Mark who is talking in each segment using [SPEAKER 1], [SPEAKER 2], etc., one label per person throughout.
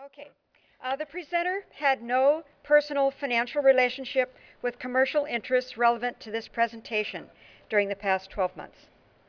[SPEAKER 1] Okay. The presenter had no personal financial relationship with commercial interests relevant to this presentation during the past 12 months.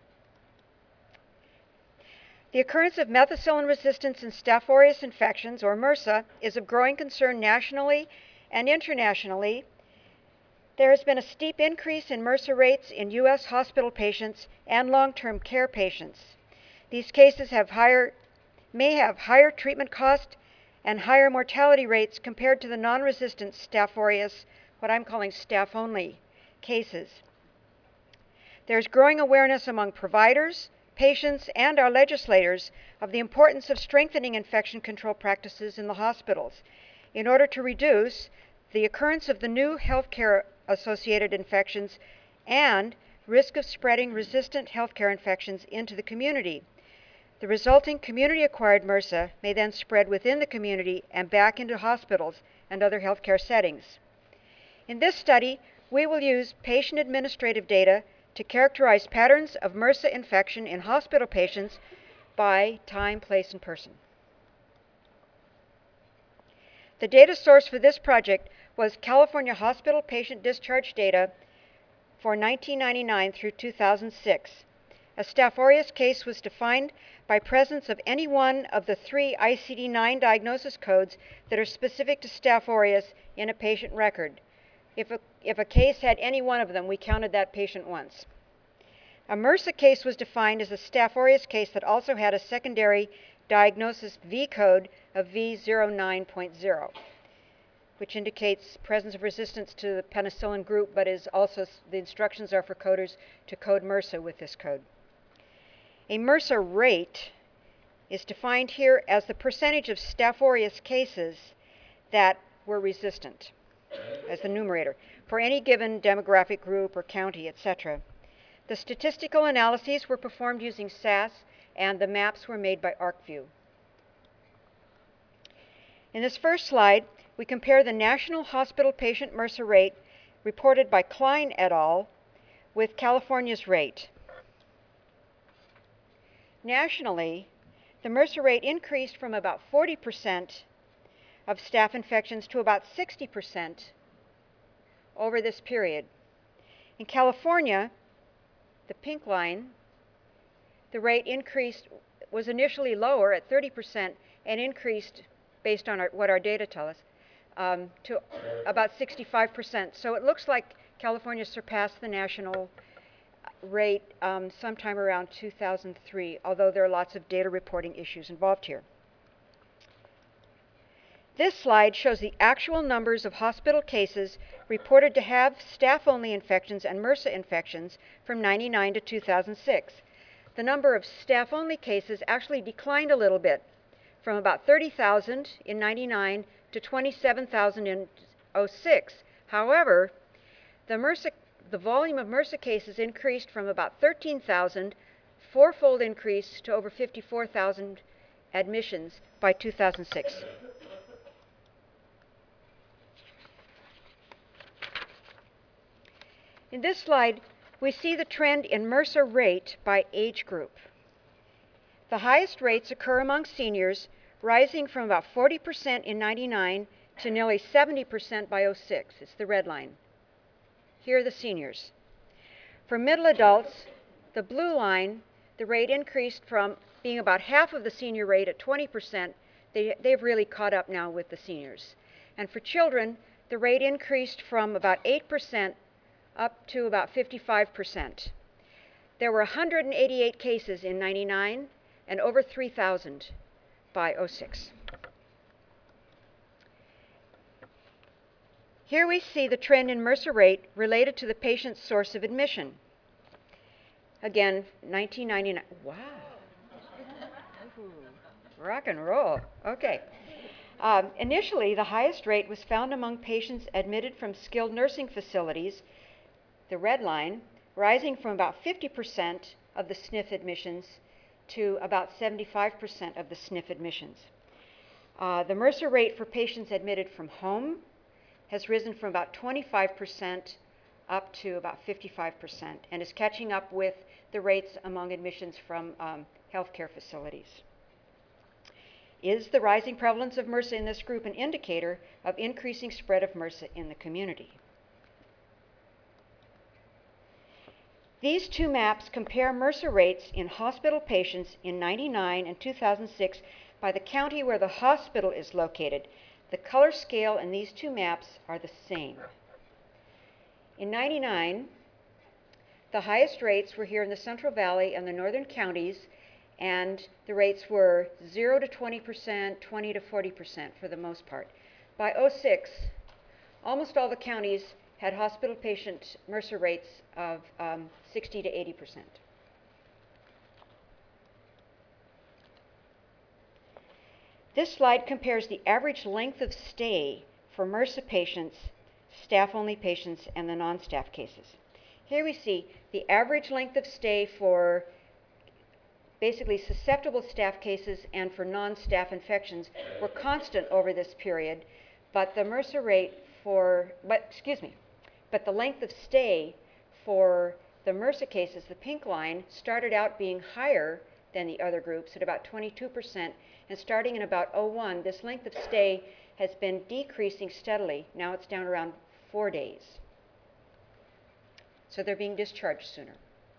[SPEAKER 1] The occurrence of methicillin resistance in Staph aureus infections, or MRSA, is of growing concern nationally and internationally. There has been a steep increase in MRSA rates in U.S. hospital patients and long-term care patients. These cases may have higher treatment costs and higher mortality rates compared to the non-resistant Staph aureus, what I'm calling staph-only cases. There's growing awareness among providers, patients, and our legislators of the importance of strengthening infection control practices in the hospitals in order to reduce the occurrence of the new healthcare-associated infections and risk of spreading resistant healthcare infections into the community. The resulting community-acquired MRSA may then spread within the community and back into hospitals and other healthcare settings. In this study, we will use patient administrative data to characterize patterns of MRSA infection in hospital patients by time, place, and person. The data source for this project was California hospital patient discharge data for 1999 through 2006. A Staph aureus case was defined by presence of any one of the 3 ICD-9 diagnosis codes that are specific to Staph aureus in a patient record. If a case had any one of them, we counted that patient once. A MRSA case was defined as a Staph aureus case that also had a secondary diagnosis V code of V09.0, which indicates presence of resistance to the penicillin group, but is also, the instructions are for coders to code MRSA with this code. A MRSA rate is defined here as the percentage of Staph aureus cases that were resistant, as the numerator, for any given demographic group or county, etc. The statistical analyses were performed using SAS, and the maps were made by ArcView. In this first slide, we compare the national hospital patient MRSA rate reported by Klein et al. With California's rate. Nationally, the MRSA rate increased from about 40% of staph infections to about 60% over this period. In California, the pink line, the rate was initially lower at 30% and increased, based on what our data tell us, to about 65%. So it looks like California surpassed the national rate sometime around 2003, although there are lots of data reporting issues involved here. This slide shows the actual numbers of hospital cases reported to have staph-only infections and MRSA infections from 1999 to 2006. The number of staph-only cases actually declined a little bit, from about 30,000 in 1999 to 27,000 in 2006. However, the volume of MRSA cases increased from about 13,000, fourfold increase to over 54,000 admissions by 2006. In this slide, we see the trend in MRSA rate by age group. The highest rates occur among seniors, rising from about 40% in 99 to nearly 70% by 06. It's the red line. Here are the seniors. For middle adults, the blue line, the rate increased from being about half of the senior rate at 20%. They've really caught up now with the seniors. And for children, the rate increased from about 8% up to about 55%. There were 188 cases in 99 and over 3,000 by 06. Here we see the trend in MRSA rate related to the patient's source of admission. Again, 1999. Wow. Rock and roll. Okay. Initially, the highest rate was found among patients admitted from skilled nursing facilities, the red line, rising from about 50% of the SNF admissions to about 75% of the SNF admissions. The MRSA rate for patients admitted from home has risen from about 25% up to about 55% and is catching up with the rates among admissions from healthcare facilities. Is the rising prevalence of MRSA in this group an indicator of increasing spread of MRSA in the community? These two maps compare MRSA rates in hospital patients in 1999 and 2006 by the county where the hospital is located. The color scale in these two maps are the same. In 1999, the highest rates were here in the Central Valley and the northern counties, and the rates were 0 to 20%, 20 to 40% for the most part. By 2006, almost all the counties had hospital patient MRSA rates of 60 to 80%. This slide compares the average length of stay for MRSA patients, staff-only patients, and the non-staff cases. Here we see the average length of stay for basically susceptible staff cases and for non-staff infections were constant over this period, but the MRSA rate but the length of stay for the MRSA cases, the pink line, started out being higher than the other groups at about 22%, and starting in about 2001, this length of stay has been decreasing steadily. Now it's down around 4 days. So they're being discharged sooner.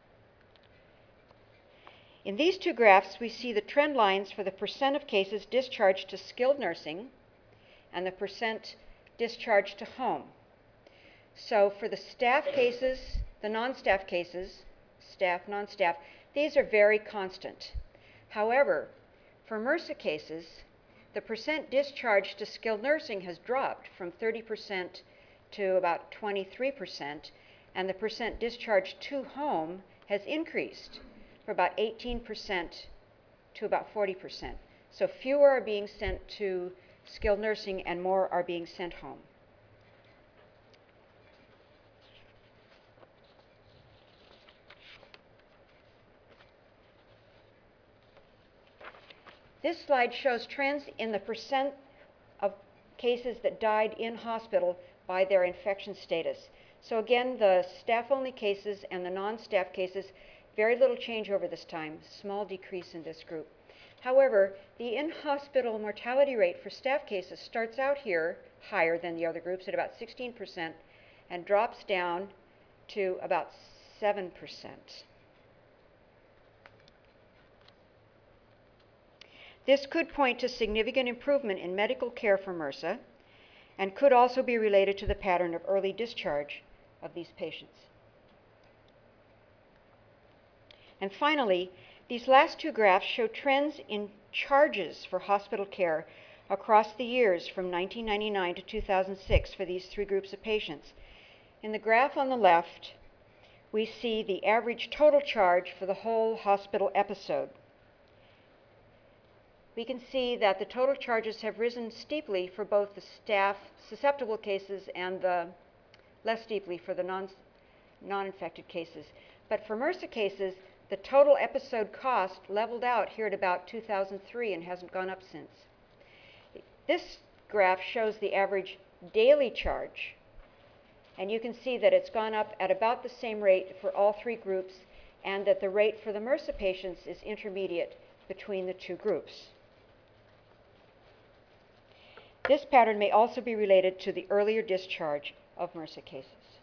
[SPEAKER 1] In these two graphs, we see the trend lines for the percent of cases discharged to skilled nursing and the percent discharged to home. So for the staff cases, the non-staff cases, staff, non-staff, these are very constant. However, for MRSA cases, the percent discharged to skilled nursing has dropped from 30% to about 23%, and the percent discharged to home has increased from about 18% to about 40%. So fewer are being sent to skilled nursing and more are being sent home. This slide shows trends in the percent of cases that died in hospital by their infection status. So again, the staff-only cases and the non-staff cases, very little change over this time, small decrease in this group. However, the in-hospital mortality rate for staff cases starts out here higher than the other groups at about 16% and drops down to about 7%. This could point to significant improvement in medical care for MRSA and could also be related to the pattern of early discharge of these patients. And finally, these last two graphs show trends in charges for hospital care across the years from 1999 to 2006 for these three groups of patients. In the graph on the left, we see the average total charge for the whole hospital episode. We can see that the total charges have risen steeply for both the staff susceptible cases and the less steeply for the non-infected cases. But for MRSA cases, the total episode cost leveled out here at about 2003 and hasn't gone up since. This graph shows the average daily charge, and you can see that it's gone up at about the same rate for all three groups, and that the rate for the MRSA patients is intermediate between the two groups. This pattern may also be related to the earlier discharge of MRSA cases.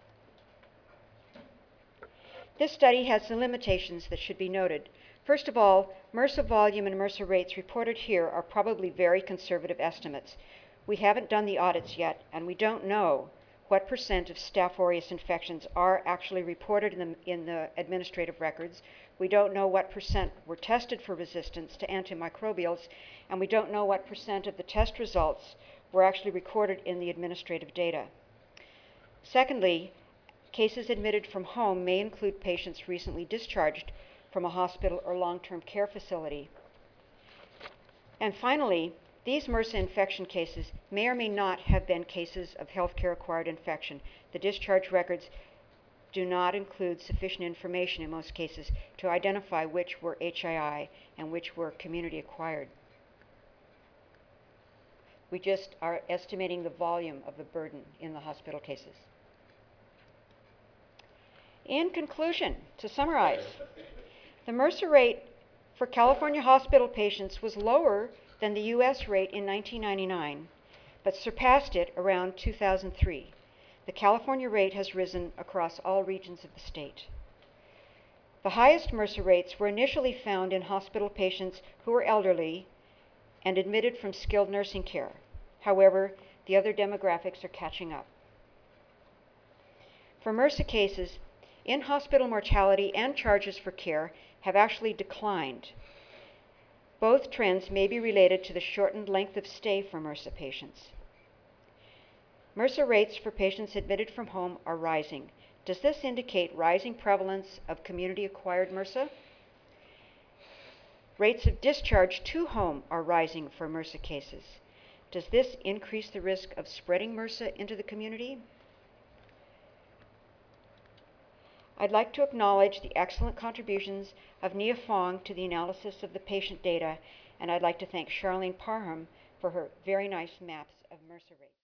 [SPEAKER 1] This study has some limitations that should be noted. First of all, MRSA volume and MRSA rates reported here are probably very conservative estimates. We haven't done the audits yet, and we don't know what percent of Staph aureus infections are actually reported in the administrative records. We don't know what percent were tested for resistance to antimicrobials, and we don't know what percent of the test results were actually recorded in the administrative data. Secondly, cases admitted from home may include patients recently discharged from a hospital or long-term care facility. And finally, these MRSA infection cases may or may not have been cases of healthcare-acquired infection. The discharge records do not include sufficient information in most cases to identify which were HII and which were community-acquired. We just are estimating the volume of the burden in the hospital cases. In conclusion, to summarize, the MRSA rate for California hospital patients was lower than the US rate in 1999, but surpassed it around 2003. The California rate has risen across all regions of the state. The highest MRSA rates were initially found in hospital patients who were elderly and admitted from skilled nursing care. However, the other demographics are catching up. For MRSA cases, in-hospital mortality and charges for care have actually declined. Both trends may be related to the shortened length of stay for MRSA patients. MRSA rates for patients admitted from home are rising. Does this indicate rising prevalence of community-acquired MRSA? Rates of discharge to home are rising for MRSA cases. Does this increase the risk of spreading MRSA into the community? I'd like to acknowledge the excellent contributions of Nia Fong to the analysis of the patient data, and I'd like to thank Charlene Parham for her very nice maps of MRSA rates.